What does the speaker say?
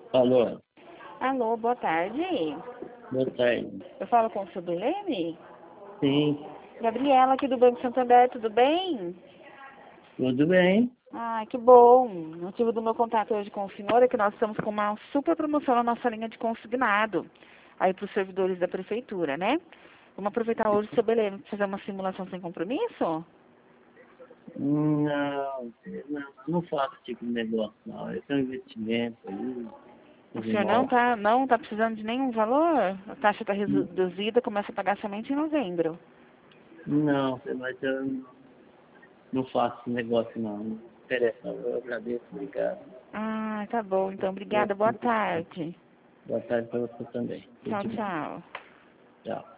Alô, Alô, boa tarde. boa tarde. Eu falo com o seu Belene? Sim, Gabriela aqui do Banco Santander, tudo bem? tudo bem? Ah, que bom. O motivo do meu contato hoje com o senhor é que nós estamos com uma super promoção na nossa linha de consignado, aí para os servidores da prefeitura, né? Vamos aproveitar hoje, seu Belene, para fazer uma simulação sem compromisso? Não faço esse tipo de negócio, não. Eu tenho investimento aí, O os senhor imóveis. não tá precisando de nenhum valor? A taxa está Hum, reduzida, começa a pagar somente em novembro. Não, mas eu não faço esse negócio, não. Não interessa, não. Eu agradeço, obrigado. Ah, tá bom. Então, Boa obrigada. Boa tarde. boa tarde para você também. Tudo Tchau, de bom. tchau. Tchau.